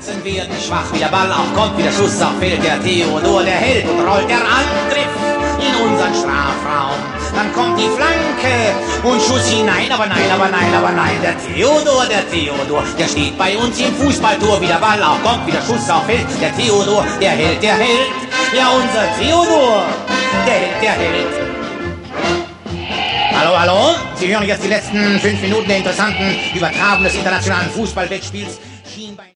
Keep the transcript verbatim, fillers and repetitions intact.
Schützen werden schwach, wie der Ball auch kommt, wie der Schuss auch fehlt, der Theodor, der hält und rollt der Angriff in unseren Strafraum. Dann kommt die Flanke und Schuss hinein, aber nein, aber nein, aber nein, der Theodor, der Theodor, der steht bei uns im Fußballtor, wie der Ball auch kommt, wie der Schuss auch fällt, der Theodor, der hält, der hält, ja unser Theodor, der hält, der hält. Hallo, hallo, Sie hören jetzt die letzten fünf Minuten der interessanten Übertragung des internationalen Fußballwettspiels.